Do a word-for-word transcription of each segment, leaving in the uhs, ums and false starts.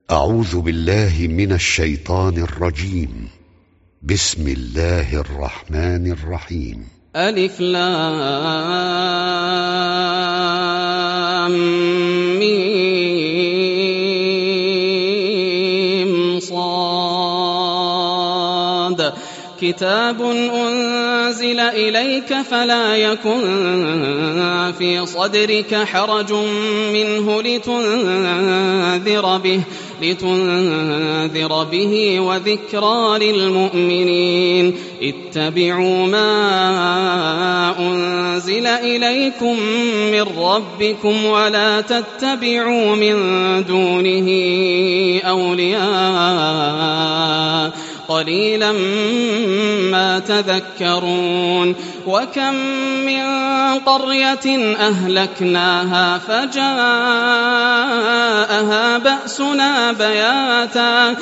أعوذ بالله من الشيطان الرجيم. بسم الله الرحمن الرحيم. ألف لام ميم صاد كتاب أنزل إليك فلا يكن في صدرك حرج منه لتنذر به لتنذر به وذكرى للمؤمنين. اتبعوا ما أنزل إليكم من ربكم ولا تتبعوا من دونه أولياء قليلا ما تذكرون. وكم من قرية أهلكناها فجاءها بأسنا بياتا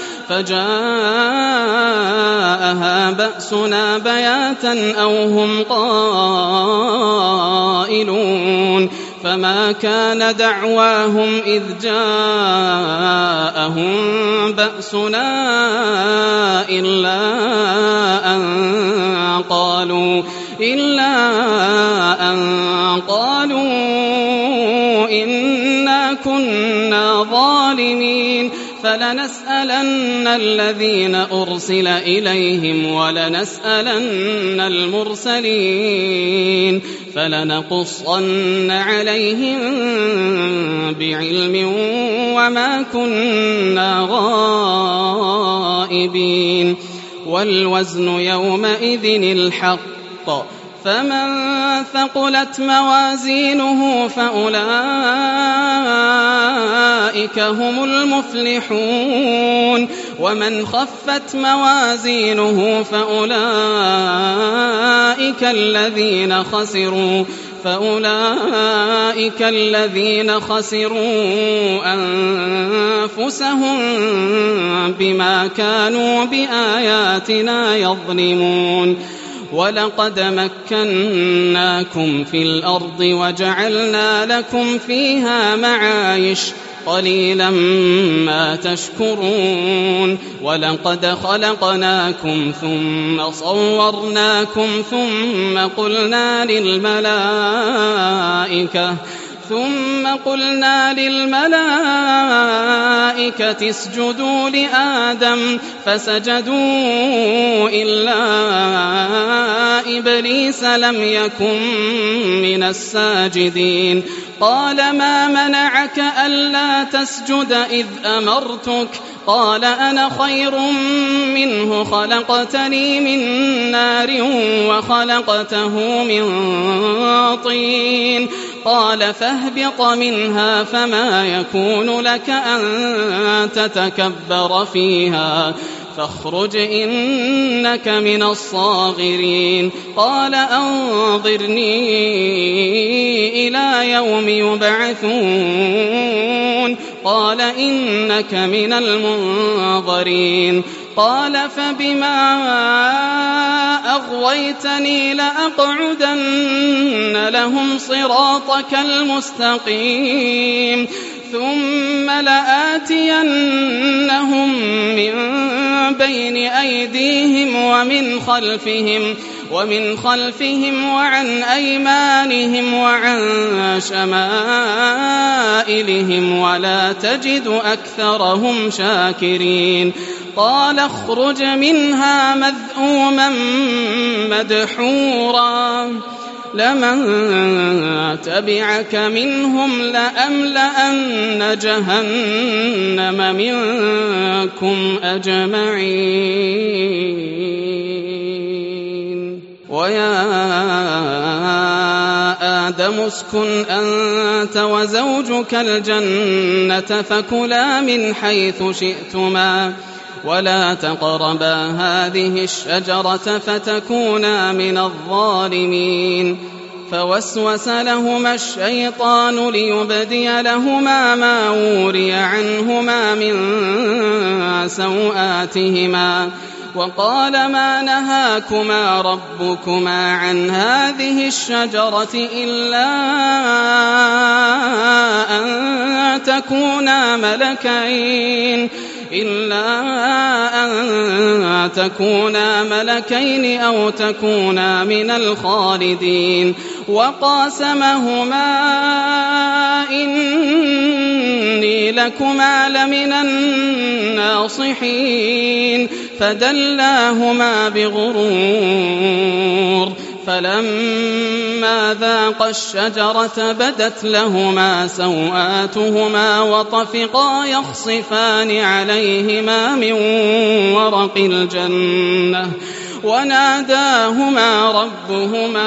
فجاءها بأسنا بياتا أو هم قائلون. فما كان دعواهم إذ جاءهم بأسنا إلا أن قالوا إلا أن قالوا إنا كنا ظالمين. فلنسألن الذين أرسل إليهم ولنسألن المرسلين فلنقصن عليهم بعلم وما كنا غائبين. والوزن يومئذ الحق فمن ثقلت موازينه فأولئك هم المفلحون. ومن خفت موازينه فأولئك الذين خسروا فأولئك الذين خسروا أنفسهم بما كانوا بآياتنا يظلمون. ولقد مكناكم في الأرض وجعلنا لكم فيها معايش قليلا ما تشكرون. ولقد خلقناكم ثم صورناكم ثم قلنا للملائكة ثم قلنا للملائكة اسجدوا لآدم فسجدوا إلا إبليس لم يكن من الساجدين. قال ما منعك ألا تسجد إذ أمرتك؟ قال أنا خير منه خلقتني من نار وخلقته من طين. قال فاهبط منها فما يكون لك أن تتكبر فيها فاخرج إنك من الصاغرين. قال أنظرني إلى يوم يبعثون. قال إنك من المنظرين. قال فبما أغويتني لأقعدن لهم صراطك المستقيم ثم لآتينهم من بين أيديهم ومن خلفهم ومن خلفهم وعن أيمانهم وعن شمائلهم ولا تجد أكثرهم شاكرين. قال اخرج منها مذءوما مدحورا لمن تبعك منهم لأملأن جهنم منكم أجمعين. ويا آدم اسكن أنت وزوجك الجنة فكلا من حيث شئتما ولا تقربا هذه الشجرة فتكونا من الظالمين. فوسوس لهما الشيطان ليبدي لهما ما وري عنهما من سوآتهما وقال ما نهاكما ربكما عن هذه الشجرة إلا أن تكونا ملكين إلا أن تكونا ملكين أو تكونا من الخالدين وقاسمهما إني لكما لمن الناصحين فدلاهما بغرور فلما ذاقا الشجرة بدت لهما سوآتهما وطفقا يخصفان عليهما من ورق الجنة وناداهما ربهما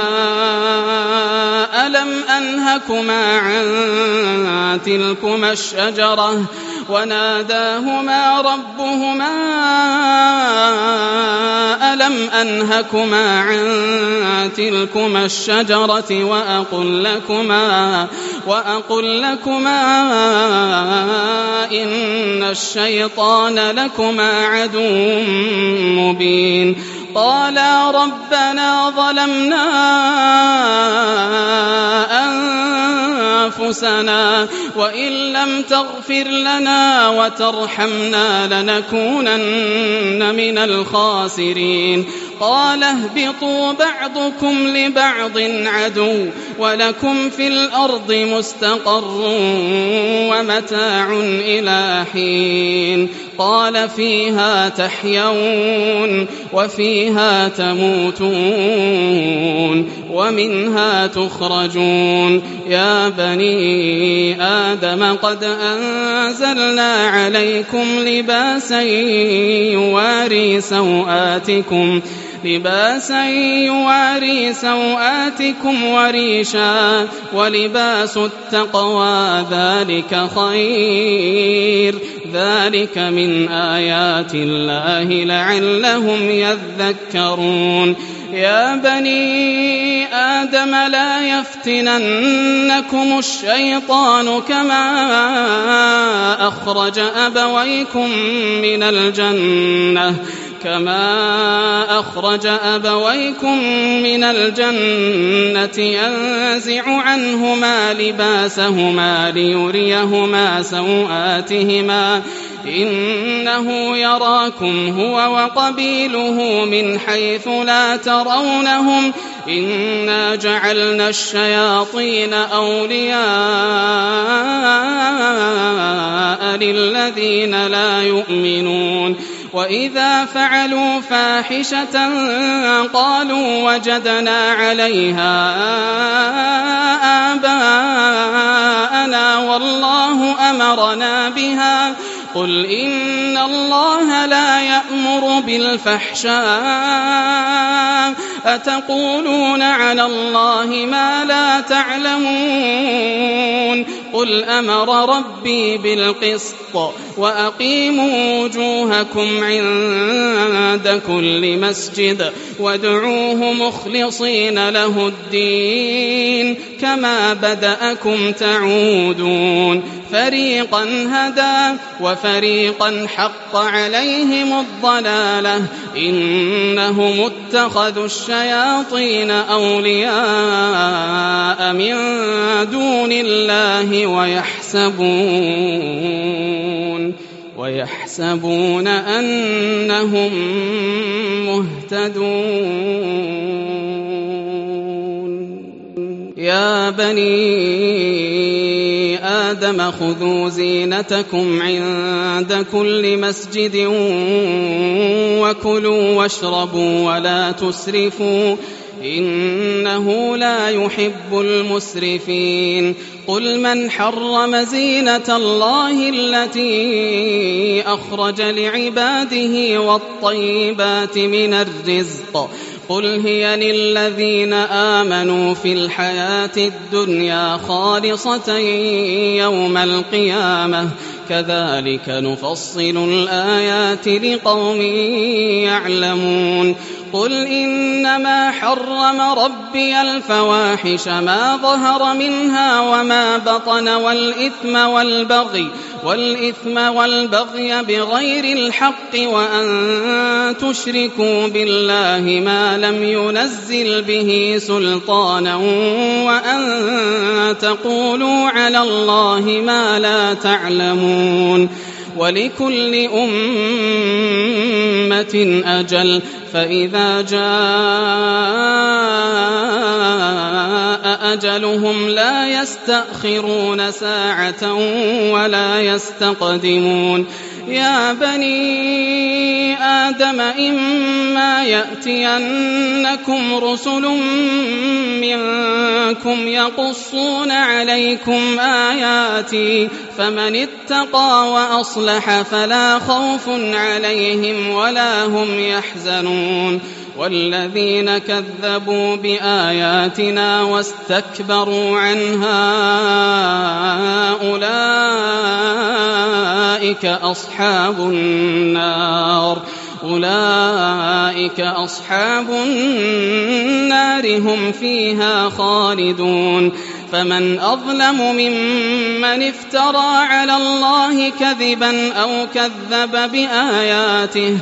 ألم أنهكما عن تلكما الشجرة وناداهما ربهما ألم أنهكما عن تلكما الشجرة وأقل لكما وأقل لكما إن الشيطان لكما عدو مبين قالا ربنا ظلمنا أنفسنا وإن لم تغفر لنا وترحمنا لنكونن من الخاسرين قال اهبطوا بعضكم لبعض عدو ولكم في الأرض مستقر ومتاع إلى حين قال فيها تحيون وفيها تموتون ومنها تخرجون يا بني آدم قد أنزلنا عليكم لباسا يواري سوآتكم لباسا يواري سوآتكم وريشا ولباس التقوى ذلك خير ذلك من آيات الله لعلهم يذكرون يا بني آدم لا يفتننكم الشيطان كما أخرج أبويكم من الجنة كما أخرج أبويكم من الجنة ينزع عنهما لباسهما ليريهما سوآتهما إنه يراكم هو وقبيله من حيث لا ترونهم إنا جعلنا الشياطين أولياء للذين لا يؤمنون وإذا فعلوا فاحشة قالوا وجدنا عليها آباءنا والله أمرنا بها قل إن الله لا يأمر بالفحشاء أتقولون على الله ما لا تعلمون قل أمر ربي بالقسط وأقيموا وجوهكم عند كل مسجد وادعوه مخلصين له الدين كما بدأكم تعودون فريقا هدى وفريقا حق عليهم الضلالة إنهم اتخذوا الشياطين أولياء من دون الله ويحسبون ويحسبون أنهم مهتدون يا بني آدم خذوا زينتكم عند كل مسجد وكلوا واشربوا ولا تسرفوا إنه لا يحب المسرفين قل من حرم زينة الله التي أخرج لعباده والطيبات من الرزق قل هي للذين آمنوا في الحياة الدنيا خالصة يوم القيامة كذلك نفصل الآيات لقوم يعلمون قل إنما حرم ربي الفواحش ما ظهر منها وما بطن والإثم والبغي والإثم والبغي بغير الحق وأن تشركوا بالله ما لم ينزل به سلطانا وأن تقولوا على الله ما لا تعلمون ولكل أمة أجل فإذا جاء أجلهم لا يستأخرون ساعة ولا يستقدمون يا بني آدم إما يأتينكم رسل منكم يقصون عليكم آياتي فمن اتقى وأصلح فلا خوف عليهم ولا هم يحزنون والذين كذبوا بآياتنا واستكبروا عنها أولئك أصحاب النار أولئك أصحاب النار هم فيها خالدون فمن أظلم ممن افترى على الله كذبا أو كذب بآياته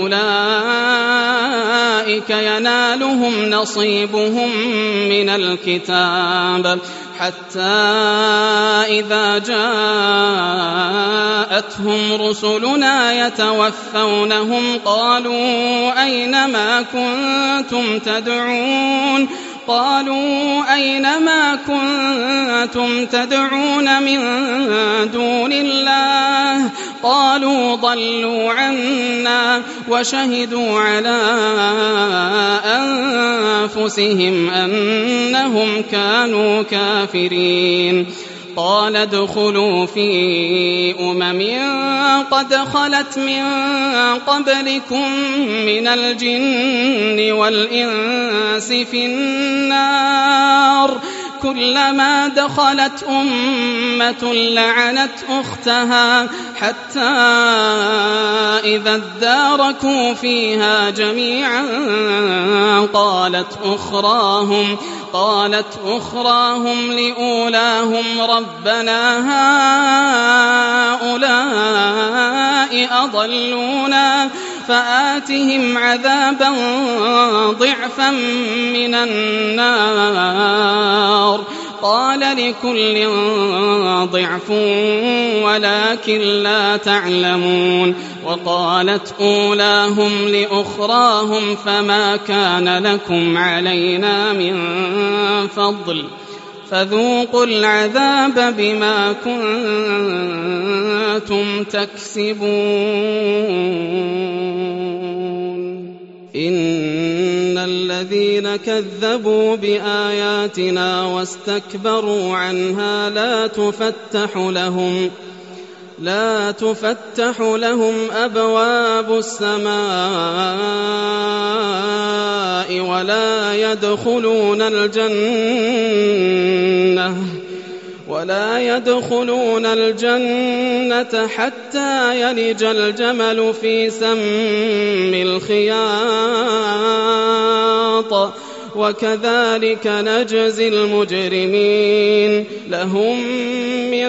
أولئك ينالهم نصيبهم من الكتاب حتى إذا جاءتهم رسلنا يتوفونهم قالوا أين ما كنتم تدعون قالوا أين ما كنتم تدعون من دون الله قالوا ضلوا عنا وشهدوا على أنفسهم أنهم كانوا كافرين قال ادخلوا في أمم قد خلت من قبلكم من الجن والإنس في النار كلما دخلت أمة لعنت أختها حتى إذا اداركوا فيها جميعا قالت أخراهم قالت أخراهم لأولاهم ربنا هؤلاء أضلونا فآتهم عذابا ضعفا من النار قال لكل ضعف ولكن لا تعلمون وقالت أولاهم لأخراهم فما كان لكم علينا من فضل فذوقوا العذاب بما كنتم تكسبون إن الذين كذبوا بآياتنا واستكبروا عنها لا تفتح لهم لا تفتح لهم أبواب السماء ولا يدخلون الجنة ولا يدخلون الجنة حتى يلج الجمل في سم الخياط وكذلك نجزي المجرمين لهم من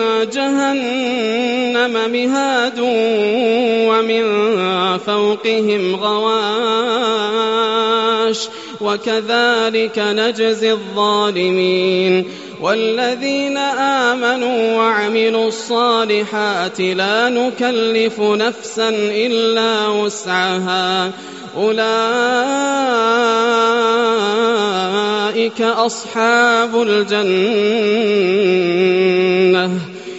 جهنم مهاد ومن فوقهم غواش وكذلك نجزي الظالمين والذين آمنوا وعملوا الصالحات لا نكلف نفسا إلا وسعها أولئك أصحاب الجنة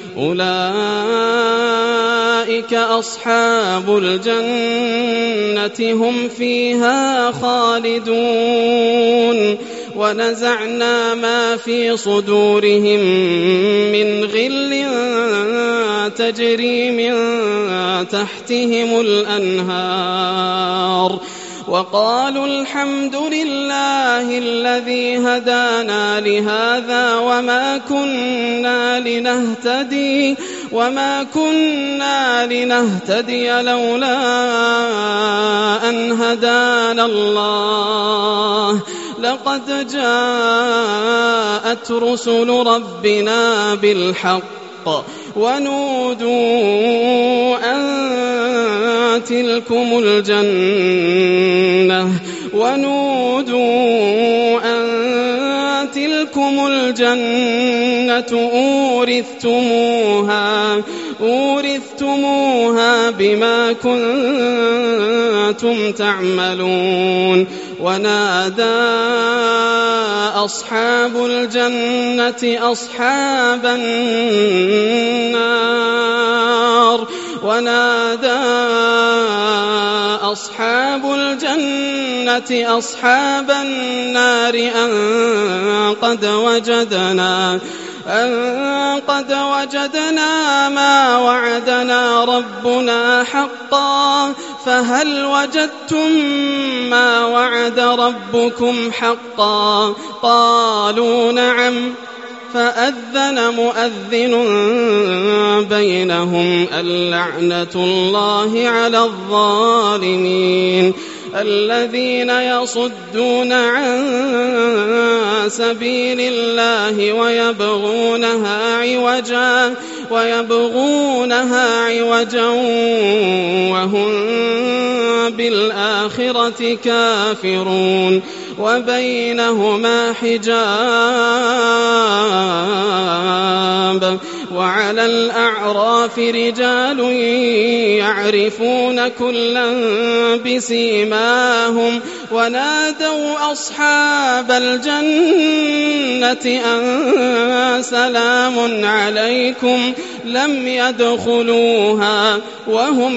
أولئك أصحاب الجنة هم فيها خالدون ونزعنا ما في صدورهم من غل تجري من تحتهم الأنهار وقالوا الحمد لله الذي هدانا لهذا وما كنا لنهتدي وما كنا لنهتدي لولا أن هدانا الله لقد جاءت رسل ربنا بالحق ونودوا أن تلكم الجنة ونودوا أن تلكم الجنة أورثتموها أورثتموها بما كنتم تعملون ونادى أصحاب الجنة أصحاب النار ونادى أصحاب الجنة أصحاب النار أن قد وجدنا أن قد وجدنا ما وعدنا ربنا حقا فهل وجدتم ما وعد ربكم حقا قالوا نعم فأذن مؤذن بينهم اللعنة الله على الظالمين الذين يصدون عن سبيل الله ويبغونها عوجا ويبغونها عوجا وهم بالآخرة كافرون وبينهما حجاب وعلى الأعراف رجال يعرفون كلا بسيماهم ونادوا أصحاب الجنة أن سلام عليكم لم يدخلوها وهم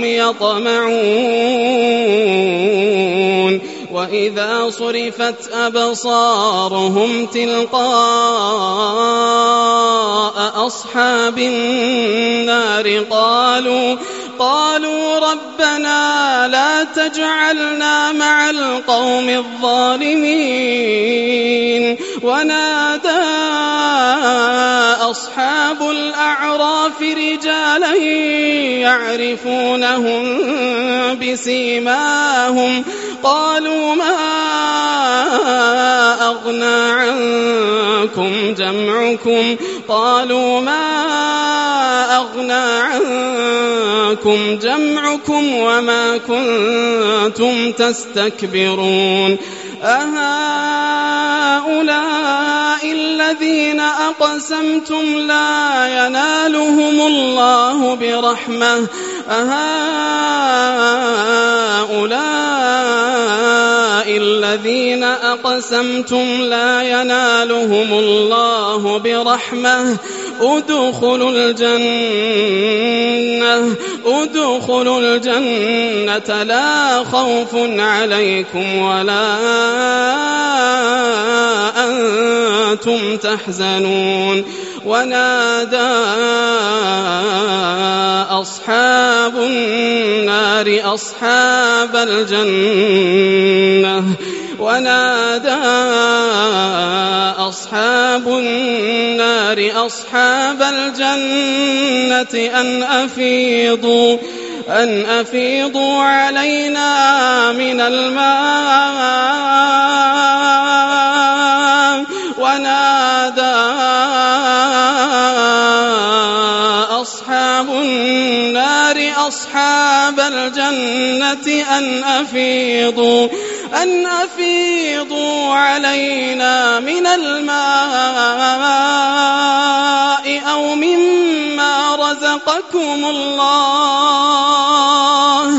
يطمعون وإذا صرفت أبصارهم تلقاء أصحاب النار قالوا قالوا ربنا لا تجعلنا مع القوم الظالمين ونادى أصحاب الأعراف رجالا يعرفونهم بسيماهم قالوا ما أغنى عنكم جمعكم قالوا ما أغنى عنكم جمعكم وما كنتم تستكبرون أهؤلاء الذين أقسمتم لا ينالهم الله برحمة أهؤلاء الذين أقسمتم لا ينالهم الله برحمة ادخلوا الجنة ادخلوا الجنة لا خوف عليكم ولا أنتم تحزنون ونادى أصحاب النار أصحاب الجنة ونادى أصحاب النار أصحاب الجنة أن أفيضوا أن أفيضوا علينا من الماء ونادى أصحاب النار أصحاب الجنة أن أفيضوا أن أفيضوا علينا من الماء أو مما رزقكم الله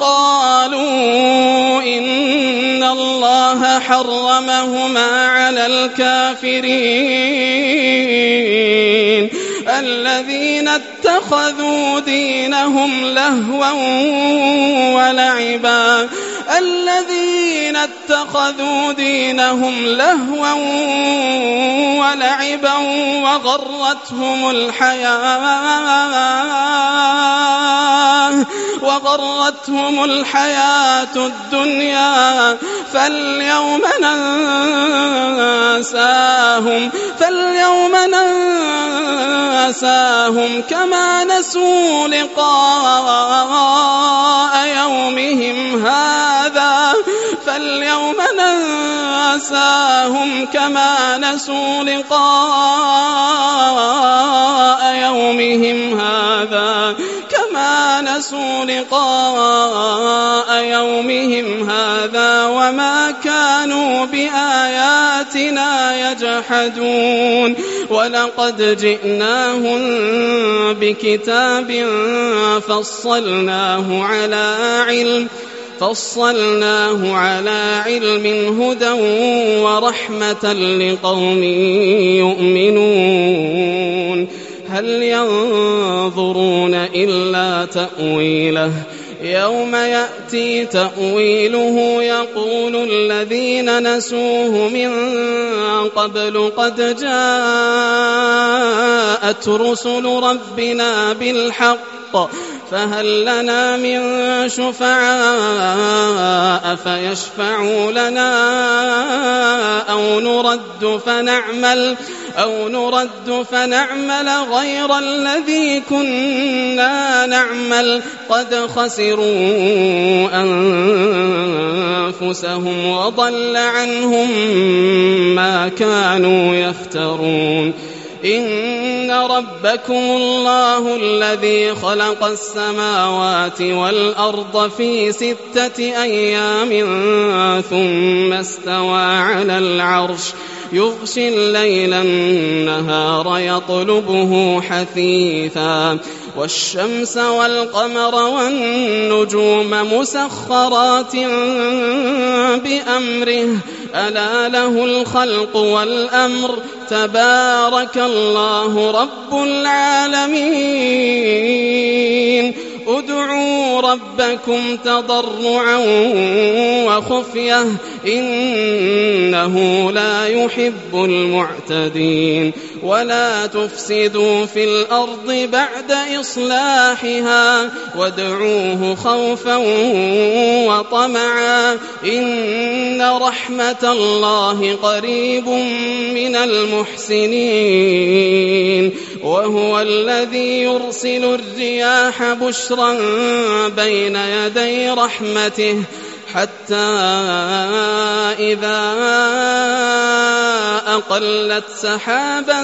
قالوا إن الله حرمهما على الكافرين الذين اتخذوا دينهم لهوا ولعبا الذين اتخذوا دينهم لهوا ولعبا وغرتهم الحياة وغرتهم الحياة الدنيا فاليوم ننساهم فاليوم ننساهم كما نسوا لقاء يومهم هذا فاليوم ننساهم كما نسوا لقاء يومهم هذا كما نسوا لقاء يومهم هذا وما كانوا بآياتنا يجحدون ولقد جئناهم بكتاب فصلناه على علم فصلناه على علم هدى ورحمة لقوم يؤمنون هل ينظرون إلا تأويله يوم يأتي تأويله يقول الذين نسوه من قبل قد جاءت رسل ربنا بالحق فهل لنا من شفعاء فيشفعوا لنا أو نرد فنعمل أو نرد فنعمل غير الذي كنا نعمل قد خسروا أنفسهم وضل عنهم ما كانوا يفترون إن ربكم الله الذي خلق السماوات والأرض في ستة أيام ثم استوى على العرش يغشي الليل النهار يطلبه حثيثا والشمس والقمر والنجوم مسخرات بأمره ألا له الخلق والأمر تبارك الله رب العالمين ادعوا ربكم تضرعا وخفية إنه لا يحب المعتدين ولا تفسدوا في الأرض بعد إصلاحها وادعوه خوفا وطمعا إن رحمة الله قريب من المحسنين وهو الذي يرسل الرياح بشرا بين يدي رحمته حتى إذا أقلت سحابا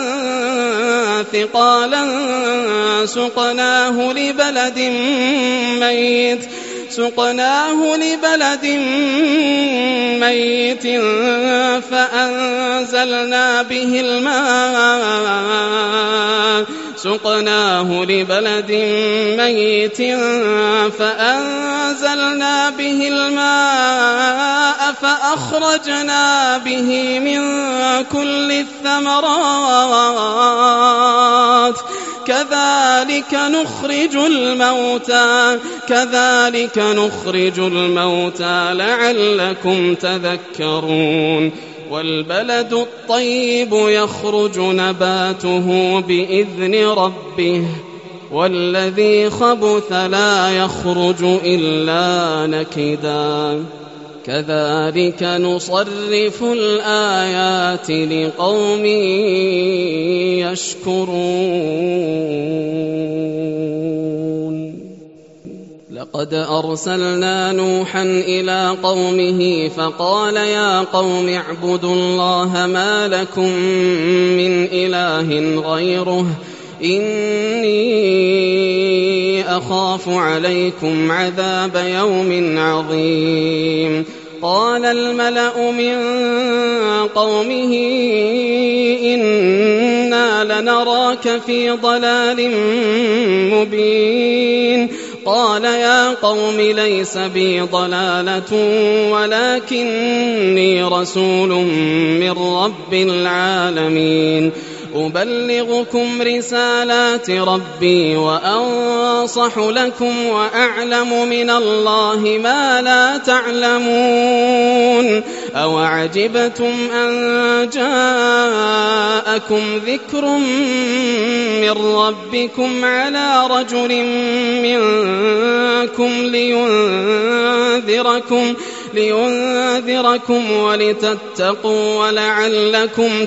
ثقالا سقناه لبلد ميت سقناه لبلد ميت فأنزلنا به الماء سقناه لبلد ميت فأنزلنا به الماء فأخرجنا به من كل الثمرات كذلك نخرج الموتى كذلك نخرج الموتى لعلكم تذكرون والبلد الطيب يخرج نباته بإذن ربه والذي خبث لا يخرج إلا نكدا كذلك نصرف الآيات لقوم يشكرون لقد أرسلنا نوحا إلى قومه فقال يا قوم اعبدوا الله ما لكم من إله غيره إني أخاف عليكم عذاب يوم عظيم قال الملأ من قومه إنا لنراك في ضلال مبين قال يا قوم ليس بي ضلالة ولكني رسول من رب العالمين أبلغكم رسالات ربي وأنصح لكم وأعلم من الله ما لا تعلمون أوعجبتم أن جاءكم ذكر من ربكم على رجل منكم لينذركم لينذركم ولتتقوا ولعلكم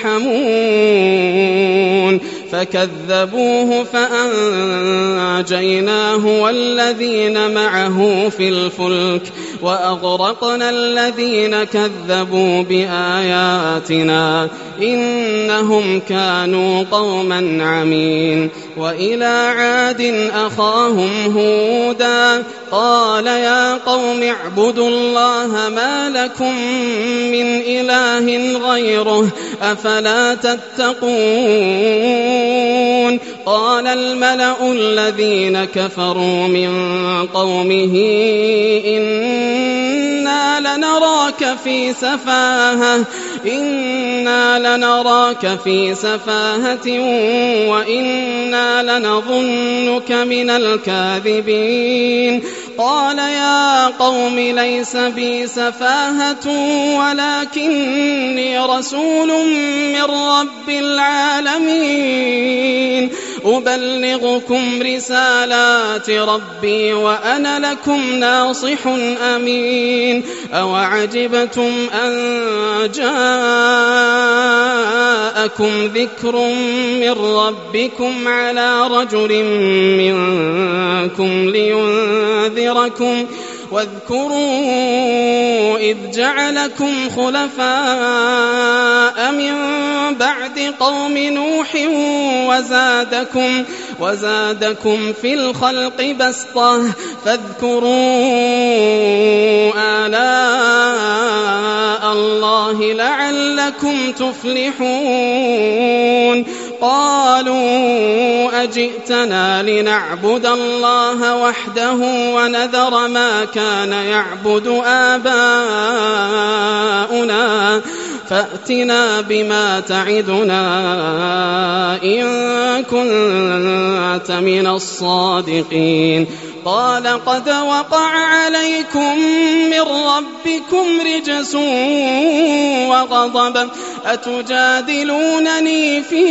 ترحمون فكذبوه فأنجيناه والذين معه في الفلك وأغرقنا الذين كذبوا بآياتنا إنهم كانوا قوما عمين. وإلى عاد أخاهم هودا قال يا قوم اعبدوا الله ما لكم من إله غيره أفلا تتقون. قال الملأ الذين كفروا من قومه إنا لنراك في سفاهة إنا لنراك في سفاهة وإنا لنظنك من الكاذبين. قال يا قوم ليس بي سفاهة ولكني رسول من رب العالمين أبلغكم رسالات ربي وأنا لكم ناصح أمين. أوعجبتم أن جاءكم ذكر من ربكم على رجل منكم لينذركم واذكروا إذ جعلكم خلفاء من بعد قوم نوح وزادكم, وزادكم في الخلق بسطة فاذكروا آلاء الله لعلكم تفلحون. قالوا أجئتنا لنعبد الله وحده ونذر ما كان يعبد آباؤنا فأتنا بما تعدنا إن كنت من الصادقين. قال قد وقع عليكم من ربكم رجس وغضب أتجادلونني في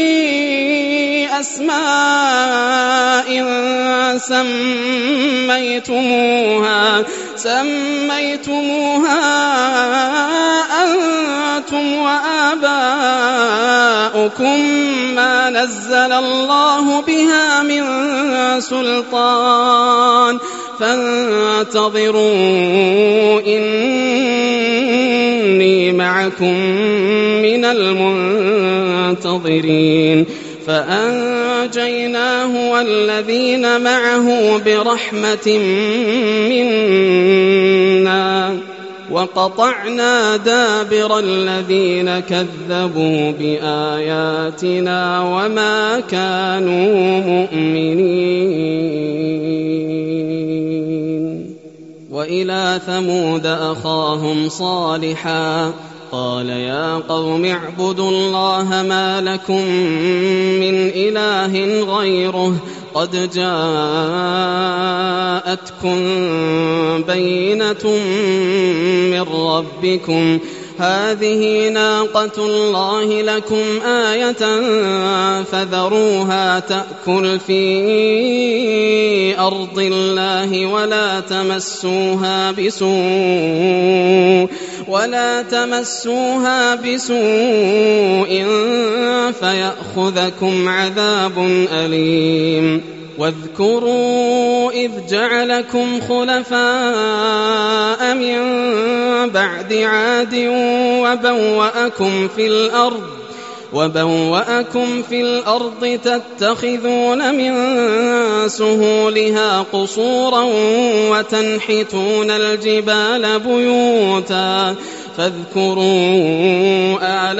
أسماء سميتموها سميتموها أنتم وآباؤكم ما نزل الله بها من سلطان فانتظروا إني معكم من المنتظرين. فأنجيناه والذين معه برحمة منا وقطعنا دابر الذين كذبوا بآياتنا وما كانوا مؤمنين. وإلى ثمود أخاهم صالحا قال يا قوم اعبدوا الله ما لكم من إله غيره قد جاءتكم بينة من ربكم هذه ناقة الله لكم آية فذروها تأكل في أرض الله ولا تمسوها بسوء ولا تمسوها بسوء فيأخذكم عذاب أليم. واذكروا إذ جعلكم خلفاء من بعد عاد وبوأكم في الأرض وبوأكم في الأرض تتخذون من سهولها قصورا وتنحتون الجبال بيوتا فاذكروا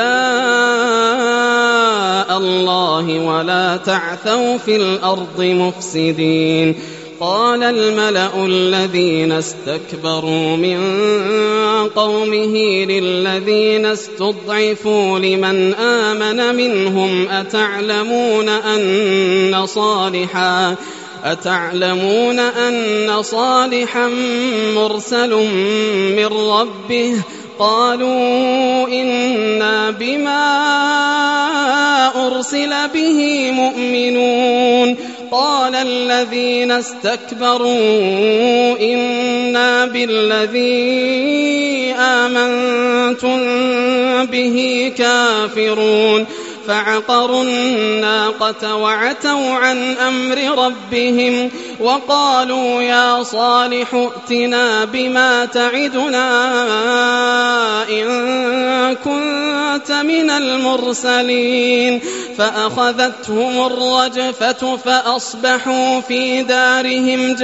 آلاء الله ولا تعثوا في الأرض مفسدين. قال الملأ الذين استكبروا من قومه للذين استضعفوا لمن آمن منهم أتعلمون أن صالحا أتعلمون أن صالحا مرسل من ربه قالوا إنا بما أرسل به مؤمنون قال الذين استكبروا إنا بالذي آمنتم به كافرون فعقروا الناقة وعتوا عن أمر ربهم وقالوا يا صالح ائتنا بما تعدنا إن كنت من المرسلين فأخذتهم الرجفة فأصبحوا في دارهم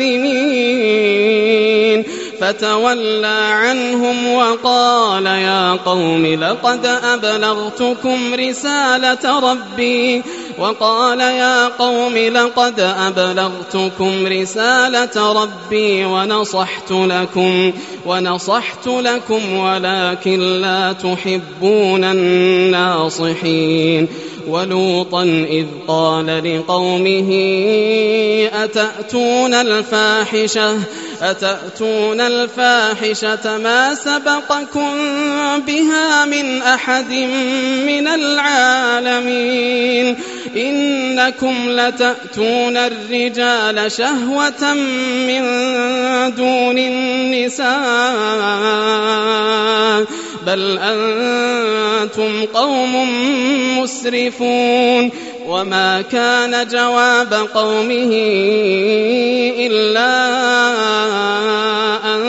جاثمين فتولى عنهم وقال يا قوم لقد أبلغتكم رسالة ربي وقال يا قوم لقد أبلغتكم رسالة ربي ونصحت لكم ونصحت لكم ولكن لا تحبون الناصحين ولوطا إذ قال لقومه أتأتون الفاحشة أتأتون الفاحشة ما سبقكم بها من أحد من العالمين إنكم لتأتون الرجال شهوة من دون النساء بل أنتم قوم مسرفون وما كان جواب قومه إلا أن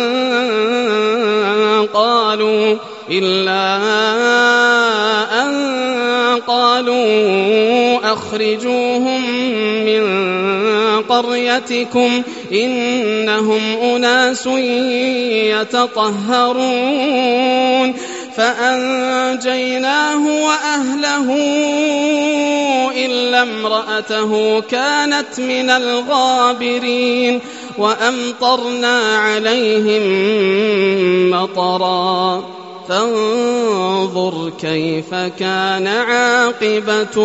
قالوا إلا أن قالوا أخرجوهم من قريتكم إنهم أناس يتطهرون فأنجيناه وأهله إلا امرأته كانت من الغابرين وأمطرنا عليهم مطرا فانظر كيف كان عاقبة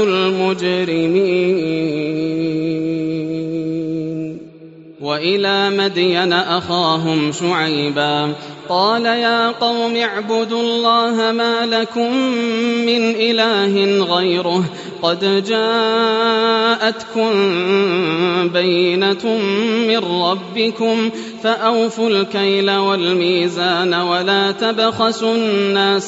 المجرمين وإلى مدين أخاهم شعيبا قال يا قوم اعبدوا الله ما لكم من إله غيره قد جاءتكم بينة من ربكم فأوفوا الكيل والميزان ولا تبخسوا الناس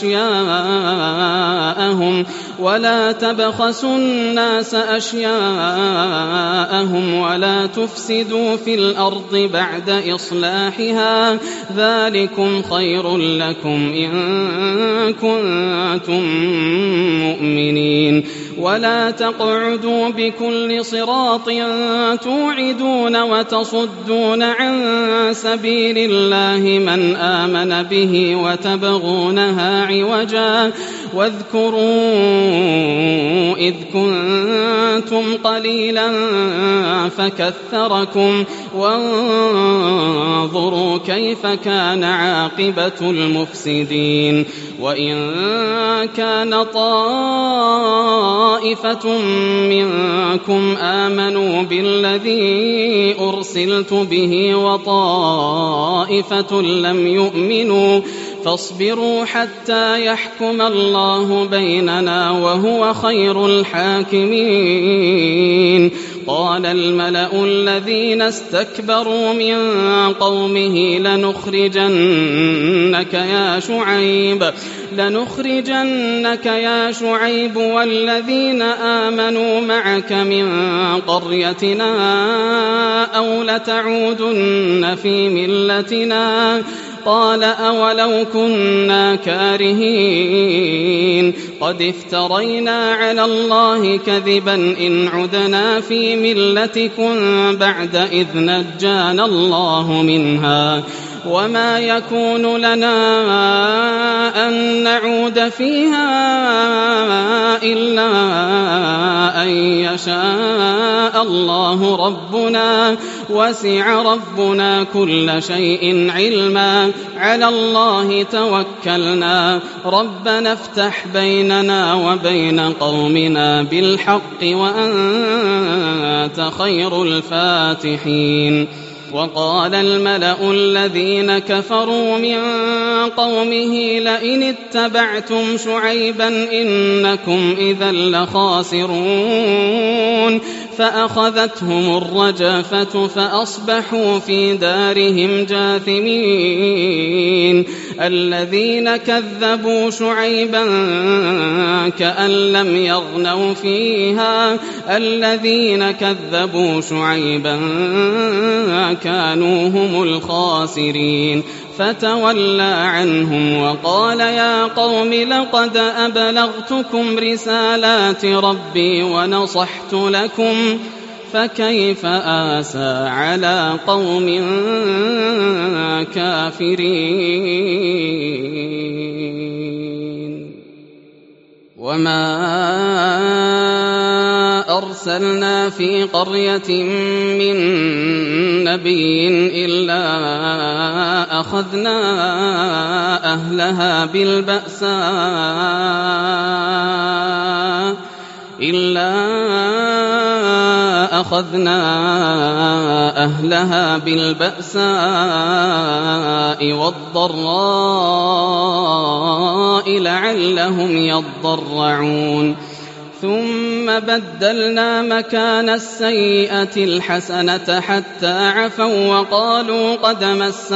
أشياءهم ولا تبخسوا الناس أشياءهم ولا تفسدوا في الأرض بعد إصلاحها ذلكم خير لكم إن كنتم مؤمنين ولا تقعدوا بكل صراط توعدون وتصدون عن سبيل الله من آمن به وتبغونها عوجا واذكروا إذ كنتم قليلا فكثركم وانظروا كيف كان عاقبة المفسدين وإن كان طائفة منكم آمنوا بالذي أرسلت به وطائفة لم يؤمنوا فاصبروا حتى يحكم الله بيننا وهو خير الحاكمين قال الملأ الذين استكبروا من قومه لنخرجنك يا شعيب لنخرجنك يا شعيب والذين آمنوا معك من قريتنا أو لتعودن في ملتنا قال أولو كنا كارهين قد افترينا على الله كذبا إن عدنا في ملتكم بعد إذ نجانا الله منها وما يكون لنا أن نعود فيها إلا أن يشاء الله ربنا وسع ربنا كل شيء علما على الله توكلنا ربنا افتح بيننا وبين قومنا بالحق وأنت خير الفاتحين وقال الملأ الذين كفروا من قومه لئن اتبعتم شعيبا إنكم إذا لخاسرون فأخذتهم الرجفة فأصبحوا في دارهم جاثمين الذين كذبوا شعيبا كأن لم يغنوا فيها الذين كذبوا شعيبا كانوا هم الخاسرين فتولى عنهم وقال يا قوم لقد أبلغتكم رسالات ربي ونصحت لكم فكيف آسى على قوم كافرين وما أرسلنا في قرية من نبي إلا أخذنا أهلها بالبأساء إلا أخذنا أهلها بالبأساء والضراء لعلهم يضرعون ثم بدلنا مكان السيئة الحسنة حتى عفوا وقالوا قد مس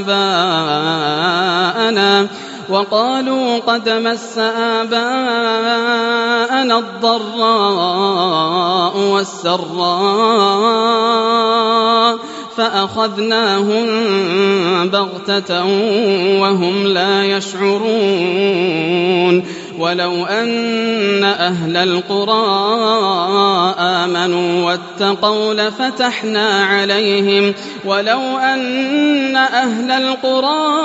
آباءنا وقالوا قد مس آباءنا الضراء والسراء فأخذناهم بغتة وهم لا يشعرون ولو أن أهل القرى آمنوا واتقوا لفتحنا عليهم ولو أن أهل القرى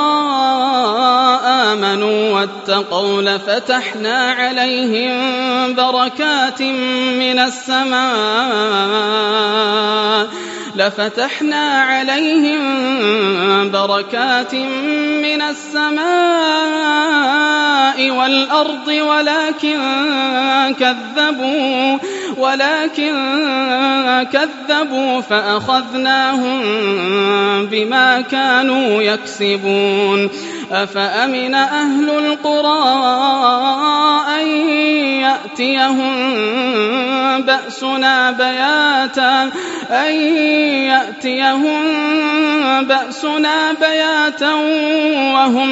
آمنوا واتقوا لفتحنا عليهم بركات من السماء لفتحنا عليهم بركات من السماء والأرض ولكن كذبوا ولكن كذبوا فأخذناهم بما كانوا يكسبون أفأمن أهل القرى أن يأتيهم بأسنا بياتا أن يأتيهم بأسنا بياتا وهم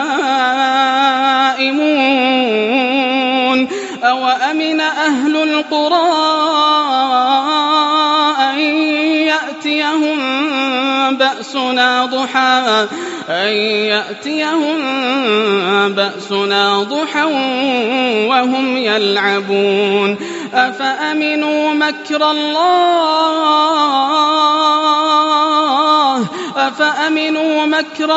نائمون أوأمن أهل القرى أن يأتيهم بأسنا ضحى أن يأتيهم بأسنا ضحى وهم يلعبون أفأمنوا مكر الله أفأمنوا مكر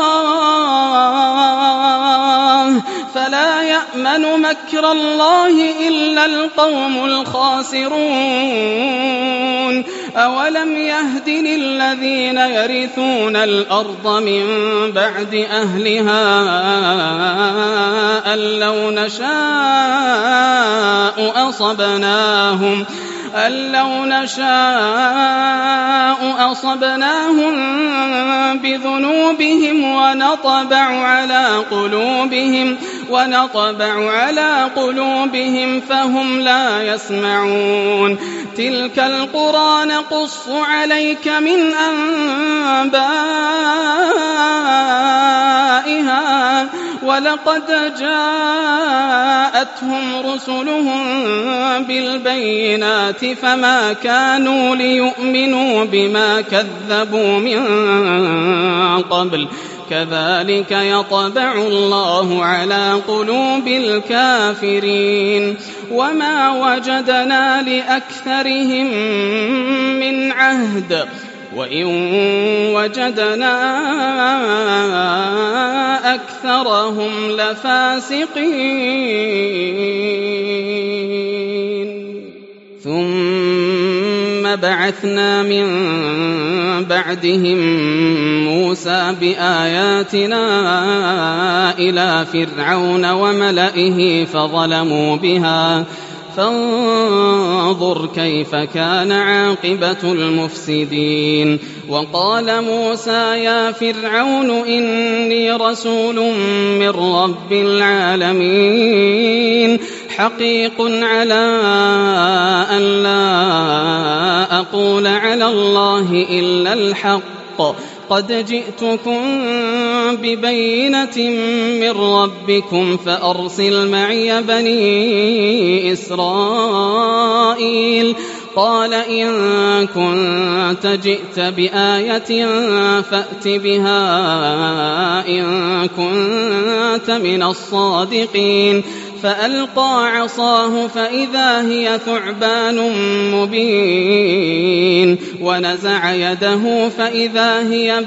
الله فلا يأمن مكر الله إلا القوم الخاسرون أولم يهد للذين يرثون الأرض من بعد أهلها أن لو نشاء أصبناهم أن لو نشاء أصبناهم بذنوبهم ونطبع على قلوبهم ونطبع على قلوبهم فهم لا يسمعون تلك القرى نقص عليك من أنبائها ولقد جاءتهم رسلهم بالبينات فما كانوا ليؤمنوا بما كذبوا من قبل كذلك يطبع الله على قلوب الكافرين وما وجدنا لأكثرهم من عهد وإن وجدنا أكثرهم لفاسقين ثم بعثنا من بعدهم موسى بآياتنا إلى فرعون وملئه فظلموا بها فانظر كيف كان عاقبة المفسدين. وقال موسى يا فرعون إني رسول من رب العالمين حقيق على أن لا أقول على الله إلا الحق قد جئتكم ببينة من ربكم فأرسل معي بني إسرائيل. قال إن كنت جئت بآية فأت بها إن كنت من الصادقين. فألقى عصاه فإذا هي ثعبان مبين ونزع يده فإذا هي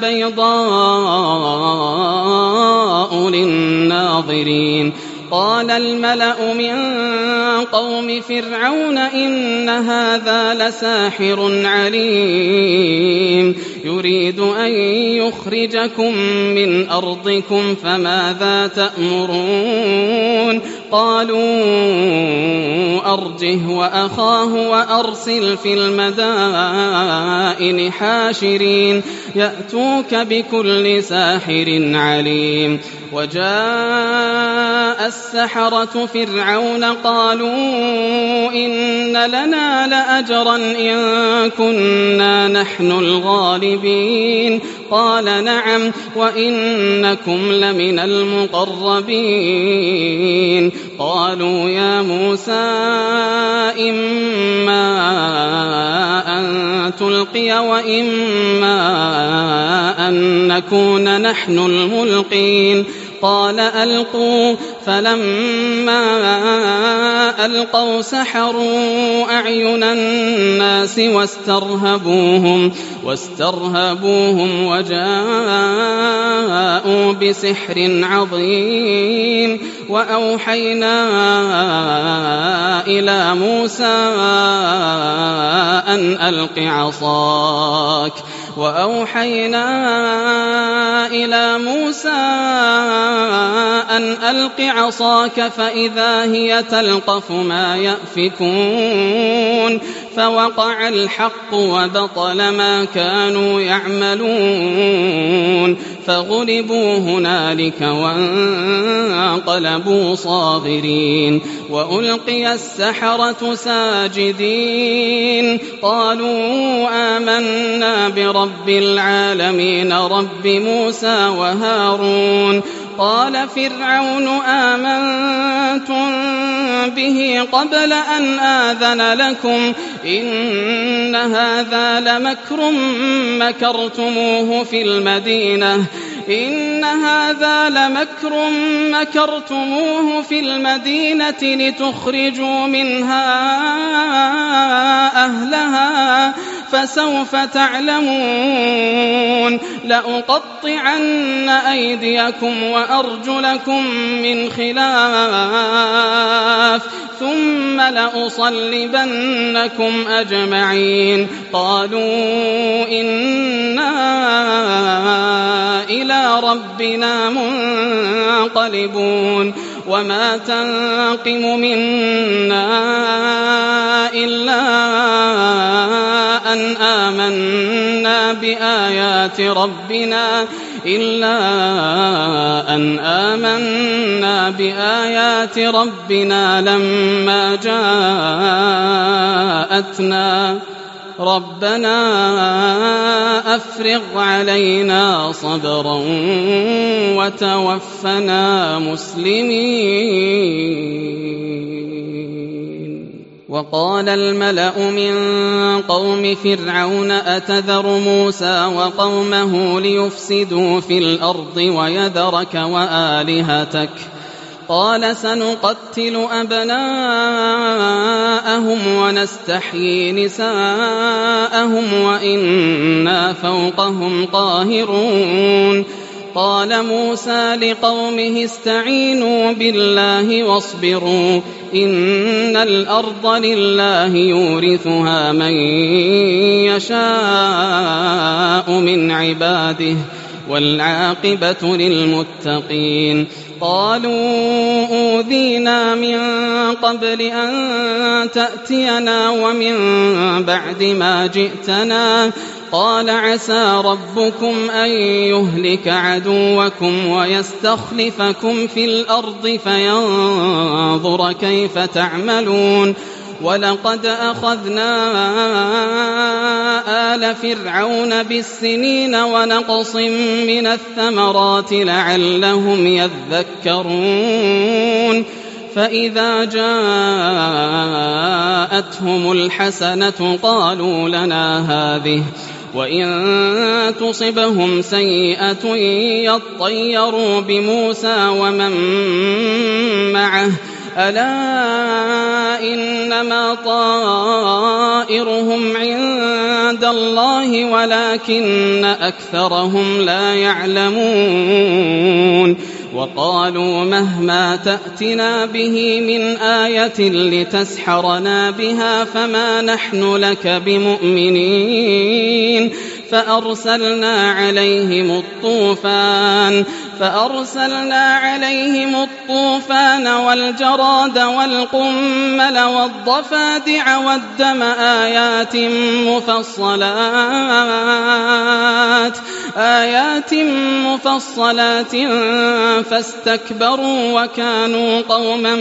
بيضاء للناظرين. قال الملأ من قوم فرعون إن هذا لساحر عليم يريد أن يخرجكم من أرضكم فماذا تأمرون. قالوا أرجه وأخاه وأرسل في المدائن حاشرين يأتوك بكل ساحر عليم. وجاء السحرة فرعون قالوا إن لنا لأجرا إن كنا نحن الغالبين. قال نعم وإنكم لمن المقربين. قالوا يا موسى إما أن تلقي وإما أن نكون نحن الملقين. قال ألقوا. فلما ألقوا سحروا أعين الناس واسترهبوهم واسترهبوهم وجاءوا بسحر عظيم. وأوحينا إلى موسى أن ألق عصاك وأوحينا إلى موسى أن ألق عصاك فإذا هي تلقف ما يأفكون. فوقع الحق وبطل ما كانوا يعملون فغلبوا هنالك وانقلبوا صاغرين. وألقي السحرة ساجدين قالوا آمنا برب العالمين رب موسى وهارون. قال فرعون آمنتم به قبل أن آذن لكم إن هذا لمكر مكرتموه في المدينة إن هذا لمكر مكرتموه في المدينة لتخرجوا منها أهلها فسوف تعلمون. لأقطعن أيديكم وأرجلكم من خلاف ثم لأصلبنكم أجمعين. قالوا إنا إلى ربنا منقلبون. وما تنقم منا إلا أن آمنا بآيات ربنا إلا أن آمنا بآيات ربنا لما جاءتنا ربنا أفرغ علينا صبرا وتوفنا مسلمين. وقال الملأ من قوم فرعون أتذر موسى وقومه ليفسدوا في الأرض ويذرك وآلهتك قال سنقتل أبناءهم ونستحيي نساءهم وإنا فوقهم قاهرون. قال موسى لقومه استعينوا بالله واصبروا إن الأرض لله يورثها من يشاء من عباده والعاقبة للمتقين. قالوا أوذينا من قبل أن تأتينا ومن بعد ما جئتنا قال عسى ربكم أن يهلك عدوكم ويستخلفكم في الأرض فينظر كيف تعملون ولقد أخذنا آل فرعون بالسنين ونقص من الثمرات لعلهم يذكرون فإذا جاءتهم الحسنة قالوا لنا هذه وإن تصبهم سيئة يطيروا بموسى ومن معه ألا إنما طائرهم عند الله ولكن أكثرهم لا يعلمون وقالوا مهما تأتنا به من آية لتسحرنا بها فما نحن لك بمؤمنين فأرسلنا عليهم الطوفان فأرسلنا عليهم الطوفان والجراد والقمل والضفادع والدم آيات مفصلات آيات مفصلات فاستكبروا وكانوا قوما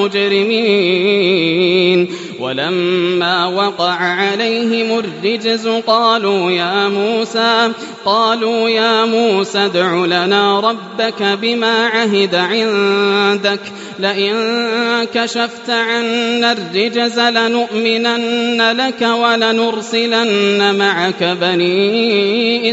مجرمين ولما وقع عليهم الرجز قالوا يا موسى قالوا يا موسى ادع لنا ربك بما عهد عندك لئن كشفت عنا الرجز لنؤمنن لك ولنرسلن معك بني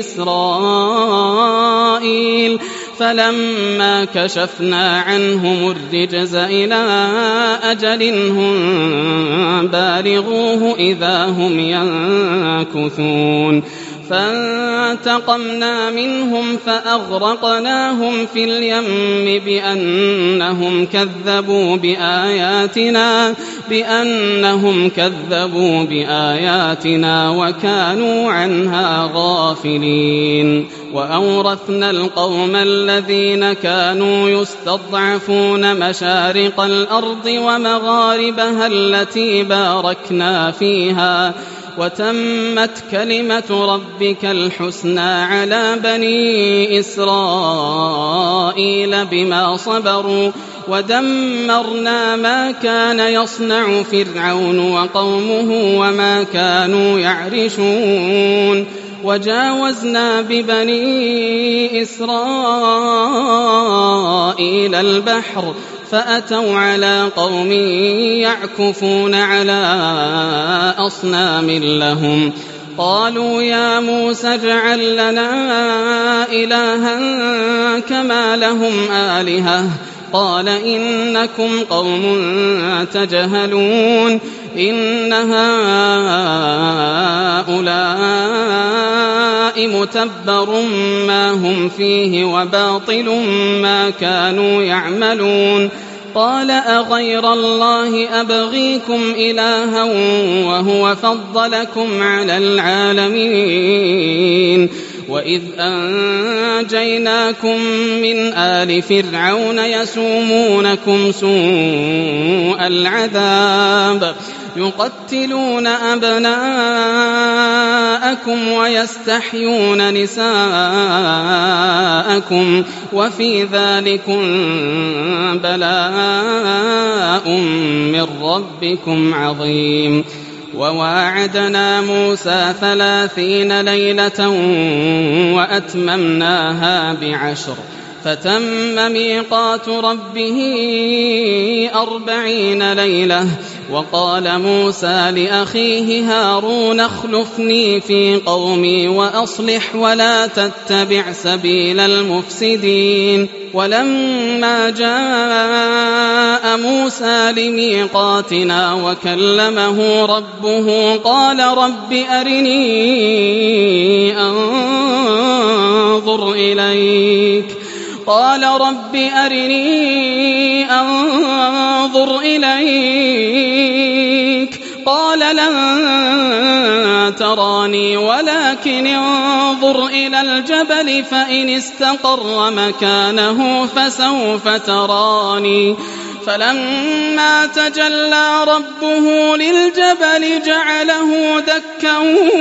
إسرائيل فلما كشفنا عنهم الرجز إلى أجل هم بالغوه إذا هم ينكثون فانتقمنا منهم فأغرقناهم في اليم بأنهم كذبوا بآياتنا بأنهم كذبوا بآياتنا وكانوا عنها غافلين وأورثنا القوم الذين كانوا يستضعفون مشارق الأرض ومغاربها التي باركنا فيها وتمت كلمة ربك الحسنى على بني إسرائيل بما صبروا ودمرنا ما كان يصنع فرعون وقومه وما كانوا يعرشون وجاوزنا ببني إسرائيل البحر فأتوا على قوم يعكفون على أصنام لهم قالوا يا موسى اجعل لنا إلها كما لهم آلهة قال إنكم قوم تجهلون إن هؤلاء متبر ما هم فيه وباطل ما كانوا يعملون قال أغير الله أبغيكم إلها وهو فضلكم على العالمين وإذ أنجيناكم من آل فرعون يسومونكم سوء العذاب يقتلون أبناءكم ويستحيون نساءكم وفي ذلكم بلاء من ربكم عظيم وواعدنا موسى ثلاثين ليلة وأتممناها بعشر فتم ميقات ربه أربعين ليلة وقال موسى لأخيه هارون اخلفني في قومي وأصلح ولا تتبع سبيل المفسدين ولما جاء موسى لميقاتنا وكلمه ربه قال رب أرني أنظر إليك قال رب أرني أنظر إليك قال لن تراني ولكن انظر إلى الجبل فإن استقر مكانه فسوف تراني فلما تجلى ربه للجبل جعله دكا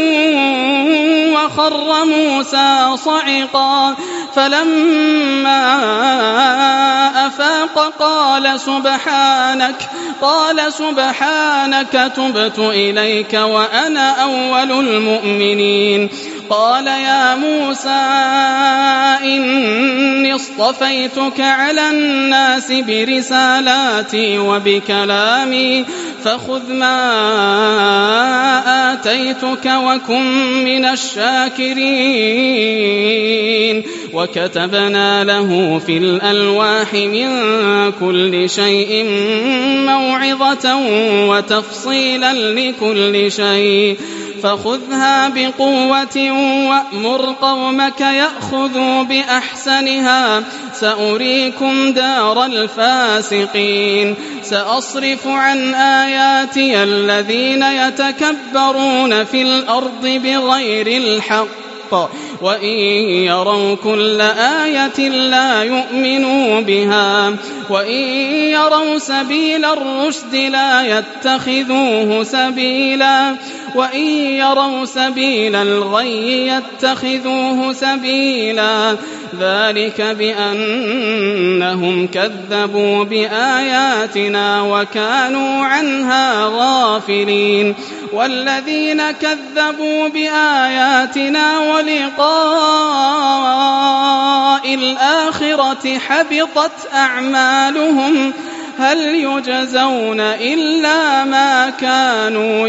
وخر موسى صعقا فلما أفاق قال سبحانك قال سبحانك تبت إليك وأنا أول المؤمنين قال يا موسى إني اصطفيتك على الناس برسالاتي وبكلامي فخذ ما آتيتك وكن من الشاكرين وكتبنا له في الألواح من كل شيء موعظة وتفصيلا لكل شيء فخذها بقوة وأمر قومك يأخذوا بأحسنها سأريكم دار الفاسقين سأصرف عن آياتي الذين يتكبرون في الأرض بغير الحق وإن يروا كل آية لا يؤمنوا بها وإن يروا سبيل الرشد لا يتخذوه سبيلا وإن يروا سبيل الغي يتخذوه سبيلا ذلك بأنهم كذبوا بآياتنا وكانوا عنها غافلين والذين كذبوا بآياتنا ولقاء الآخرة حبطت أعمالهم هل يجزون إلا ما كانوا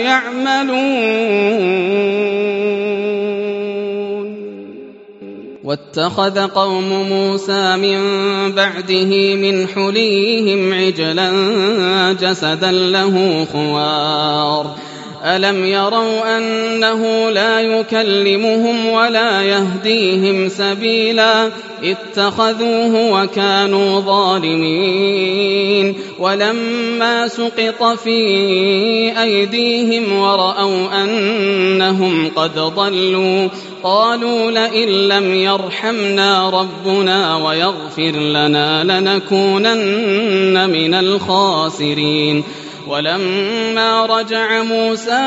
يعملون واتخذ قوم موسى من بعده من حليهم عجلا جسدا له خوار ألم يروا أنه لا يكلمهم ولا يهديهم سبيلا اتخذوه وكانوا ظالمين ولما سقط في أيديهم ورأوا أنهم قد ضلوا قالوا لئن لم يرحمنا ربنا ويغفر لنا لنكونن من الخاسرين ولما رجع موسى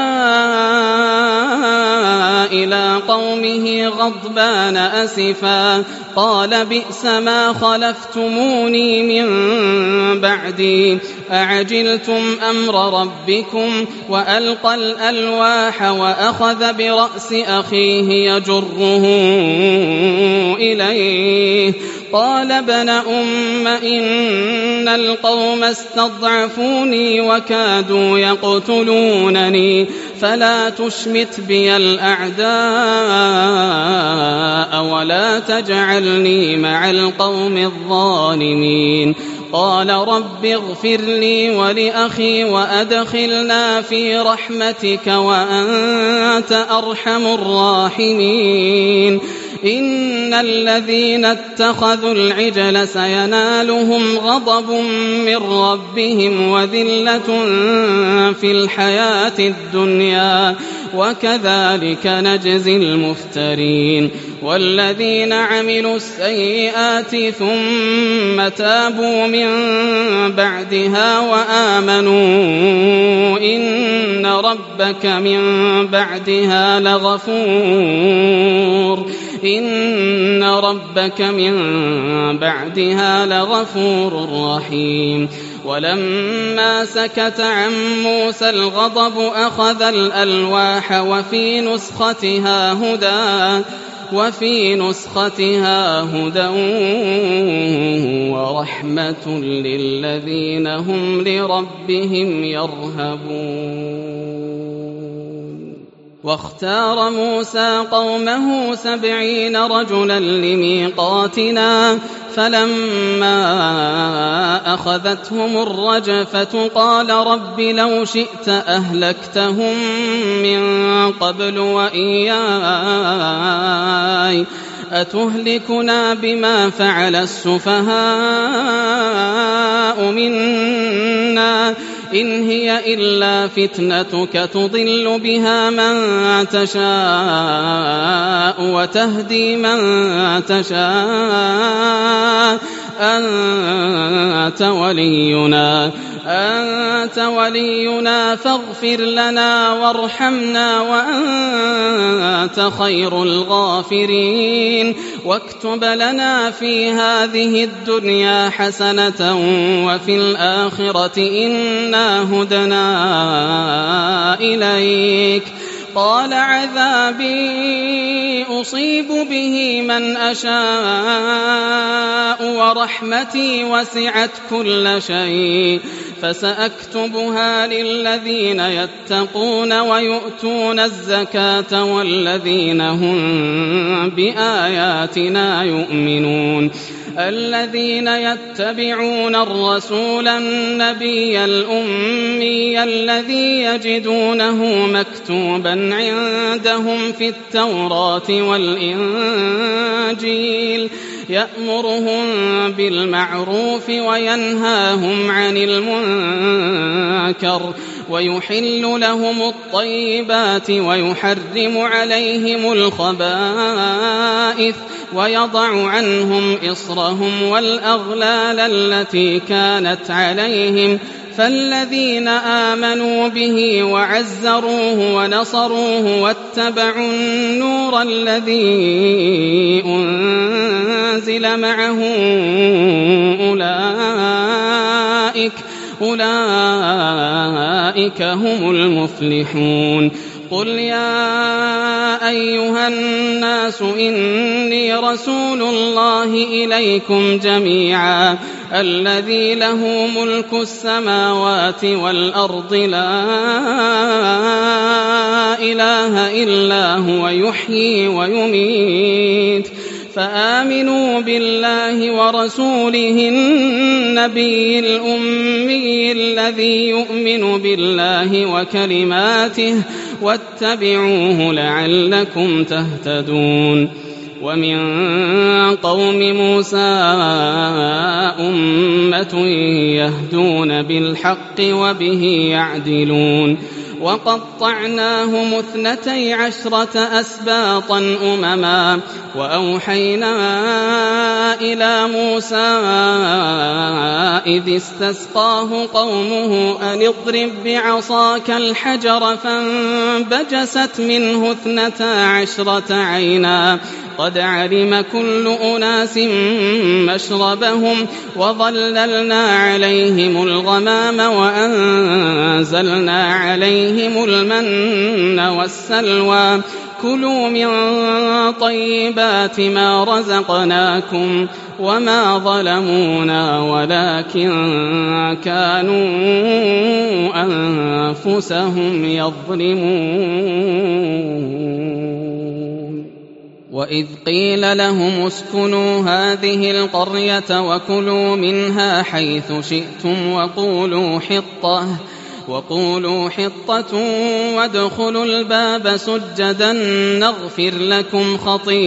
إلى قومه غضبان أسفا قال بئس ما خلفتموني من بعدي أعجلتم أمر ربكم وألقى الألواح وأخذ برأس أخيه يجره إليه قال ابن أم إن القوم استضعفوني وكادوا يقتلونني فلا تشمت بي الأعداء ولا تجعلني مع القوم الظالمين قال رب اغفر لي ولأخي وأدخلنا في رحمتك وأنت أرحم الراحمين إن الذين اتخذوا العجل سينالهم غضب من ربهم وذلة في الحياة الدنيا وكذلك نجزي المفترين والذين عملوا السيئات ثم تابوا من بعدها وآمنوا إن ربك من بعدها لغفور إن ربك من بعدها لغفور رحيم ولما سكت عن موسى الغضب أخذ الألواح وفي نسختها هدى وفي نسختها هدى ورحمة للذين هم لربهم يرهبون واختار موسى قومه سبعين رجلا لميقاتنا فلما أخذتهم الرجفة قال رب لو شئت أهلكتهم من قبل وإياي أتهلكنا بما فعل السفهاء منا إن هي إلا فتنتك تضل بها من تشاء وتهدي من تشاء أنت ولينا أنت ولينا فاغفر لنا وارحمنا وأنت خير الغافرين واكتب لنا في هذه الدنيا حسنة وفي الآخرة إنا هدنا إليك قال عذابي أصيب به من أشاء ورحمتي وسعت كل شيء فسأكتبها للذين يتقون ويؤتون الزكاة والذين هم بآياتنا يؤمنون الذين يتبعون الرسول النبي الأمي الذي يجدونه مكتوبا عندهم في التوراة والإنجيل يأمرهم بالمعروف وينهاهم عن المنكر ويحل لهم الطيبات ويحرم عليهم الخبائث ويضع عنهم إصرهم والأغلال التي كانت عليهم فالذين آمنوا به وعزروه ونصروه واتبعوا النور الذي أنزل معه أولئك أولئك هم المفلحون قل يا أيها الناس إني رسول الله إليكم جميعا الذي له ملك السماوات والأرض لا إله إلا هو يحيي ويميت فآمنوا بالله ورسوله النبي الأمي الذي يؤمن بالله وكلماته واتبعوه لعلكم تهتدون ومن قوم موسى أمة يهدون بالحق وبه يعدلون وقطعناهم اثنتي عشرة أسباطا أمما وأوحينا إلى موسى إذ استسقاه قومه أن اضرب بعصاك الحجر فانبجست منه اثنتا عشرة عينا قد علم كل أناس مشربهم وظللنا عليهم الغمام وأنزلنا عليهم المن والسلوى كلوا من طيبات ما رزقناكم وما ظلمونا ولكن كانوا أنفسهم يظلمون وإذ قيل لهم اسكنوا هذه القرية وكلوا منها حيث شئتم وقولوا حطة وقولوا حطة وادخلوا الباب سجدا نغفر لكم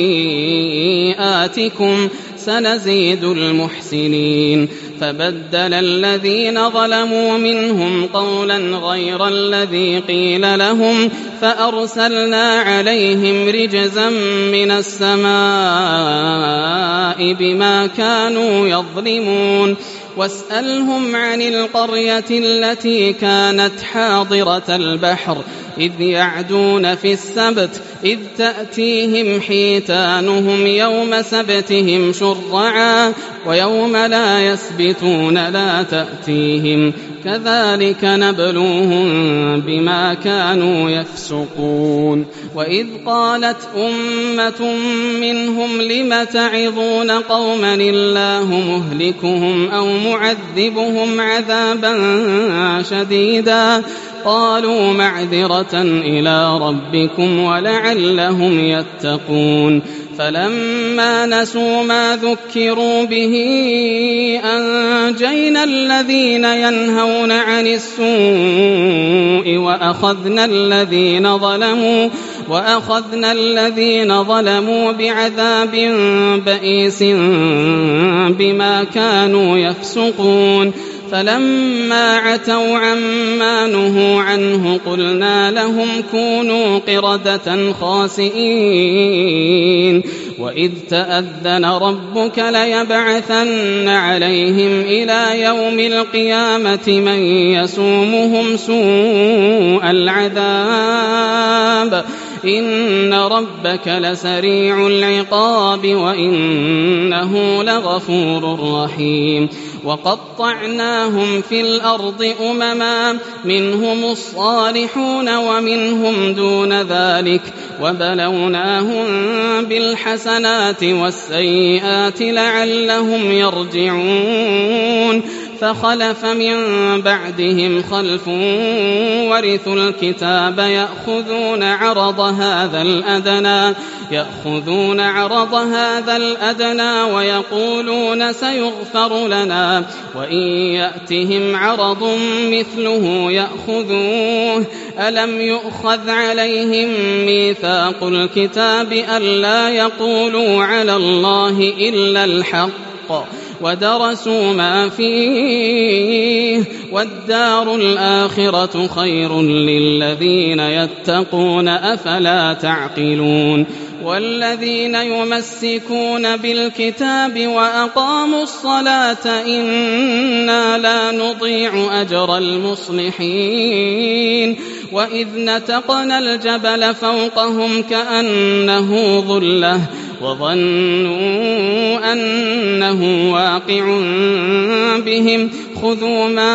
خطيئاتكم سنزيد المحسنين فبدل الذين ظلموا منهم قولا غير الذي قيل لهم فأرسلنا عليهم رجزا من السماء بما كانوا يظلمون واسألهم عن القرية التي كانت حاضرة البحر إذ يعدون في السبت إذ تأتيهم حيتانهم يوم سبتهم شرعا ويوم لا يسبتون لا تأتيهم كذلك نبلوهم بما كانوا يفسقون وإذ قالت أمة منهم لم تعظون قوما الله مهلكهم أو معذبهم عذابا شديدا قالوا معذرة إلى ربكم ولعلهم يتقون فلما نسوا ما ذكروا به أنجينا الذين ينهون عن السوء وأخذنا الذين ظلموا وأخذنا الذين ظلموا بعذاب بئيس بما كانوا يفسقون فلما عتوا عما نهوا عنه قلنا لهم كونوا قردة خاسئين وإذ تأذن ربك ليبعثن عليهم إلى يوم القيامة من يسومهم سوء العذاب إن ربك لسريع العقاب وإنه لغفور رحيم وقطعناهم في الأرض أمما منهم الصالحون ومنهم دون ذلك وبلوناهم بالحسنات والسيئات لعلهم يرجعون فخلف من بعدهم خلف ورثوا الكتاب يأخذون عرض هذا الأدنى يأخذون عرض هذا الأدنى ويقولون سيغفر لنا وإن يأتهم عرض مثله يأخذوه ألم يؤخذ عليهم ميثاق الكتاب ألا يقولوا على الله إلا الحق ودرسوا ما فيه والدار الآخرة خير للذين يتقون أفلا تعقلون والذين يمسكون بالكتاب وأقاموا الصلاة إنا لا نضيع أجر المصلحين وإذ نتقنا الجبل فوقهم كأنه ظلة وظنوا أنه واقع بهم خذوا ما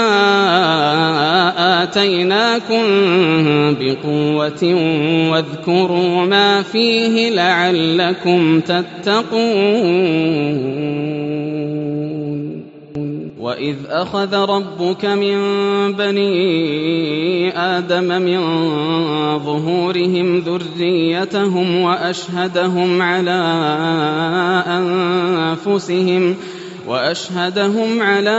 آتيناكم بقوة واذكروا ما فيه لعلكم تتقون وإذ أخذ ربك من بني آدم من ظهورهم ذريتهم وأشهدهم على أنفسهم وأشهدهم على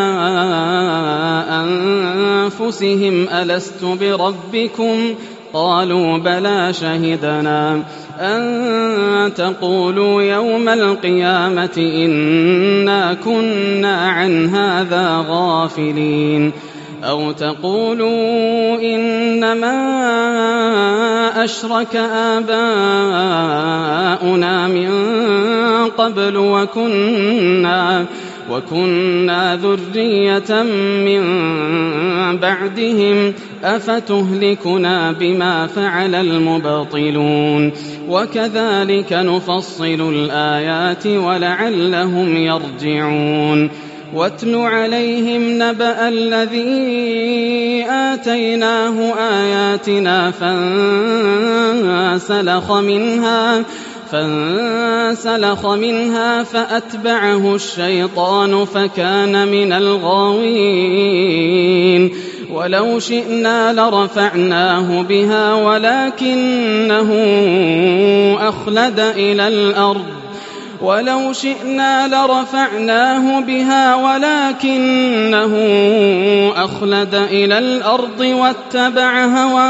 أنفسهم ألست بربكم قالوا بلى شهدنا أن تقولوا يوم القيامة إنا كنا عن هذا غافلين أو تقولوا إنما أشرك آباؤنا من قبل وكنا وكنا ذرية من بعدهم أفتهلكنا بما فعل المبطلون وكذلك نفصل الآيات ولعلهم يرجعون واتل عليهم نبأ الذي آتيناه آياتنا فانسلخ منها فانسلخ منها فأتبعه الشيطان فكان من الغاوين ولو شئنا لرفعناه بها ولكنه أخلد إلى الأرض ولو شئنا لرفعناه بها ولكنه أخلد إلى الأرض واتبع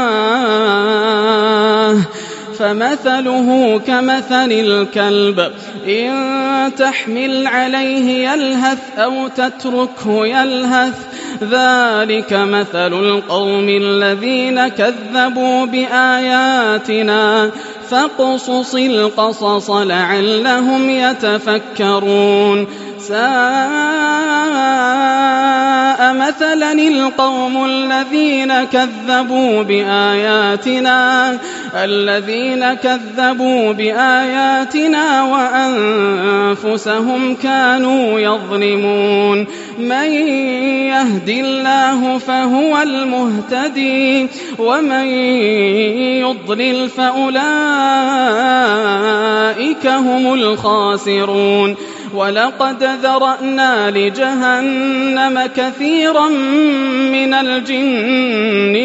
هواه فمثله كمثل الكلب إن تحمل عليه يلهث أو تتركه يلهث ذلك مثل القوم الذين كذبوا بآياتنا فاقصص القصص لعلهم يتفكرون ساء مثلا القوم الذين كذبوا بآياتنا الذين كذبوا بآياتنا وأنفسهم كانوا يظلمون من يهد الله فهو المهتدي ومن يضلل فأولئك هم الخاسرون ولقد ذرأنا لجهنم كثيرا من الجن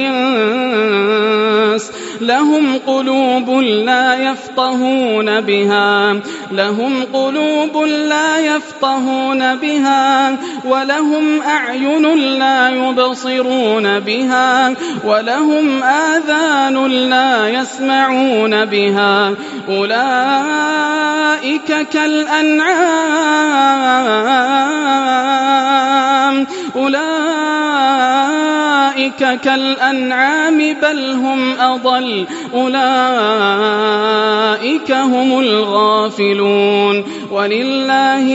والإنس لهم قلوب لا يفقهون بها لهم قلوب لا يفقهون بها ولهم أعين لا يبصرون بها ولهم آذان لا يسمعون بها أولئك كالأنعام أولئك كالأنعام بل هم أضل أولئك هم الغافلون ولله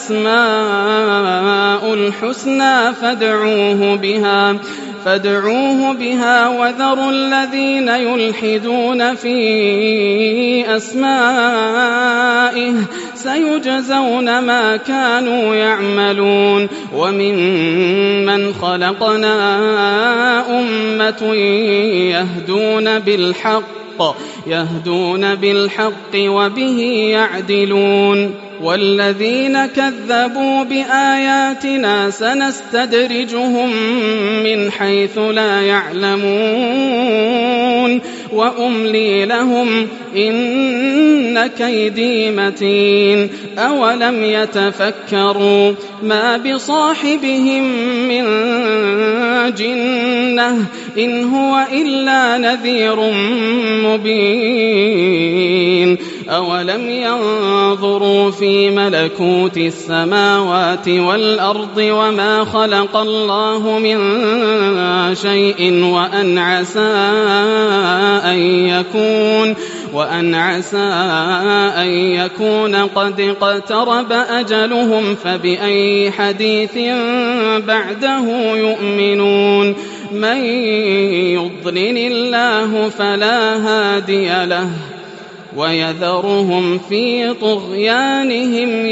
الأسماء الحسنى فادعوه بها فادعوه بها وذروا الذين يلحدون في أسمائه سيجزون ما كانوا يعملون وممن خلقنا أمة يهدون بالحق يهدون بالحق وبه يعدلون والذين كذبوا بآياتنا سنستدرجهم من حيث لا يعلمون وأملي لهم إن كيدي متين أولم يتفكروا ما بصاحبهم من جنة إن هو إلا نذير مبين أولم ينظروا في ملكوت السماوات والأرض وما خلق الله من شيء وأن عسى أن يكون وأن عسى أن يكون قد اقترب أجلهم فبأي حديث بعده يؤمنون من يضلل الله فلا هادي له ويذرهم في طغيانهم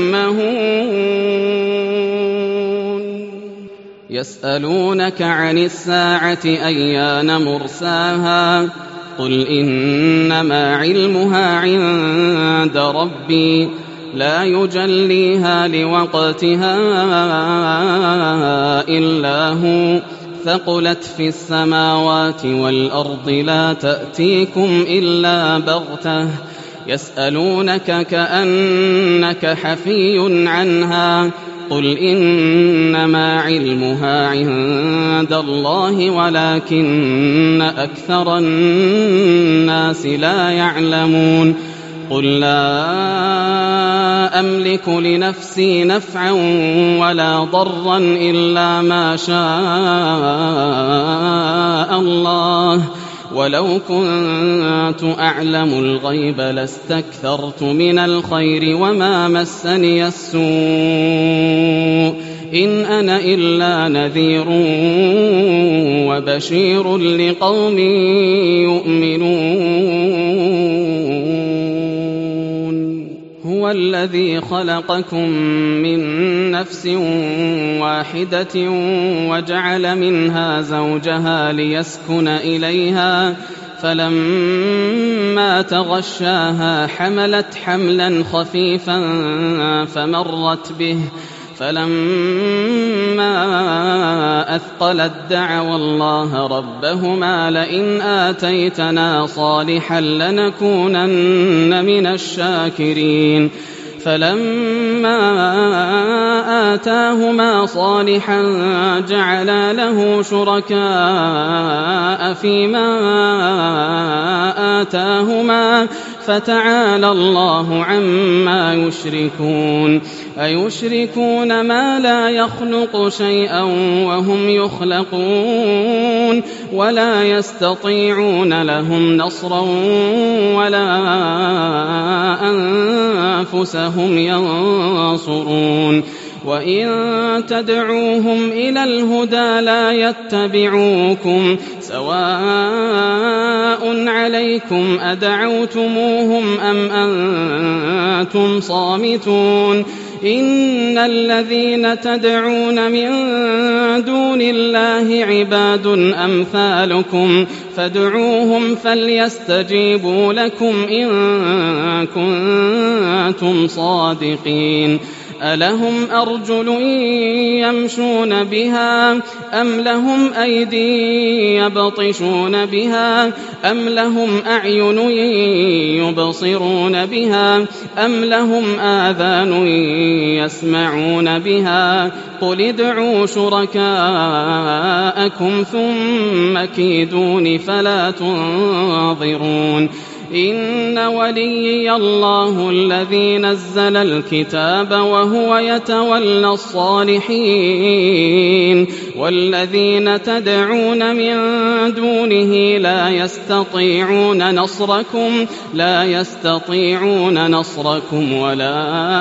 يعمهون يسألونك عن الساعة أيان مرساها قل إنما علمها عند ربي لا يجليها لوقتها إلا هو ثقلت في السماوات والأرض لا تأتيكم إلا بغتة يسألونك كأنك حفي عنها قل إنما علمها عند الله ولكن أكثر الناس لا يعلمون قل لا أملك لنفسي نفعا ولا ضرا إلا ما شاء الله ولو كنت أعلم الغيب لاستكثرت من الخير وما مسني السوء إن أنا إلا نذير وبشير لقوم يؤمنون هو الذي خلقكم من نفس واحدة وجعل منها زوجها ليسكن إليها فلما تغشاها حملت حملا خفيفا فمرت به فلما أثقلت دعوا الله ربهما لئن آتيتنا صالحا لنكونن من الشاكرين فلما آتاهما صالحا جعلا له شركاء فيما آتاهما فتعالى الله عما يشركون أيشركون ما لا يخلق شيئا وهم يخلقون ولا يستطيعون لهم نصرا ولا أنفسهم ينصرون وإن تدعوهم إلى الهدى لا يتبعوكم سواء عليكم أدعوتموهم أم أنتم صامتون إن الذين تدعون من دون الله عباد أمثالكم فادعوهم فليستجيبوا لكم إن كنتم صادقين ألهم أرجل يمشون بها أم لهم أيدي يبطشون بها أم لهم أعين يبصرون بها أم لهم آذان يسمعون بها قل ادعوا شركاءكم ثم كيدون فلا تنظرون إن وليي الله الذي نزل الكتاب وهو يتولى الصالحين والذين تدعون من دونه لا يستطيعون نصركم لا يستطيعون نصركم ولا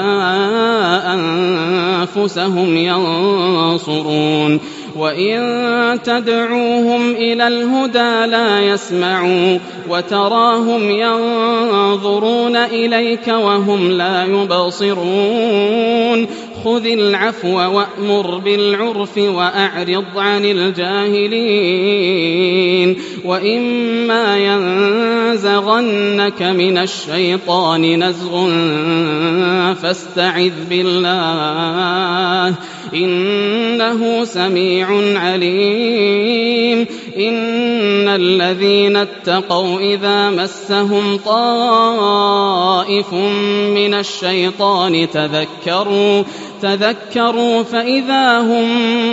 أنفسهم ينصرون وإن تدعوهم إلى الهدى لا يسمعوا وتراهم ينظرون إليك وهم لا يبصرون خذ العفو وأمر بالعرف وأعرض عن الجاهلين وإما ينزغنك من الشيطان نزغ فاستعذ بالله إنه سميع عليم إن الذين اتقوا إذا مسهم طائف من الشيطان تذكروا تذكروا فإذا هم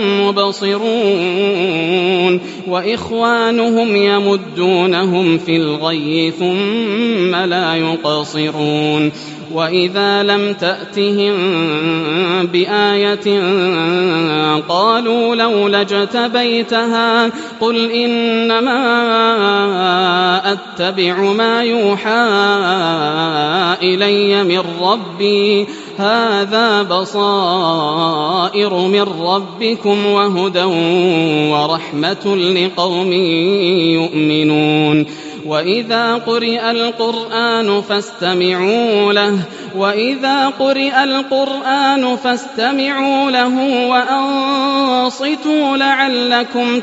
مبصرون وإخوانهم يمدونهم في الغي ثم لا يقصرون وإذا لم تأتهم بآية قالوا لولا اجتبيتها قل إنما أتبع ما يوحى إلي من ربي هذا بصائر من ربكم وهدى ورحمة لقوم يؤمنون وإذا قرئ القرآن فاستمعوا له وإذا قرئ القرآن فاستمعوا له وأنصتوا لعلكم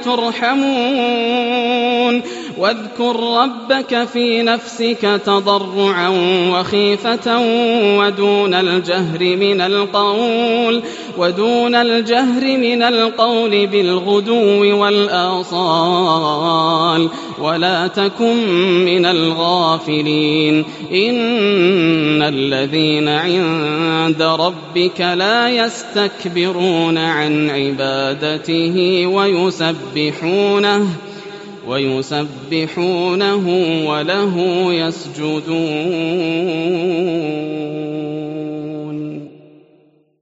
ترحمون واذكر ربك في نفسك تضرعا وخيفة ودون الجهر من القول ودون الجهر من القول بالغدو والآصال ولا تكن من الغافلين إن الذين عند ربك لا يستكبرون عن عبادته ويسبحونه ويسبحونه وله يسجدون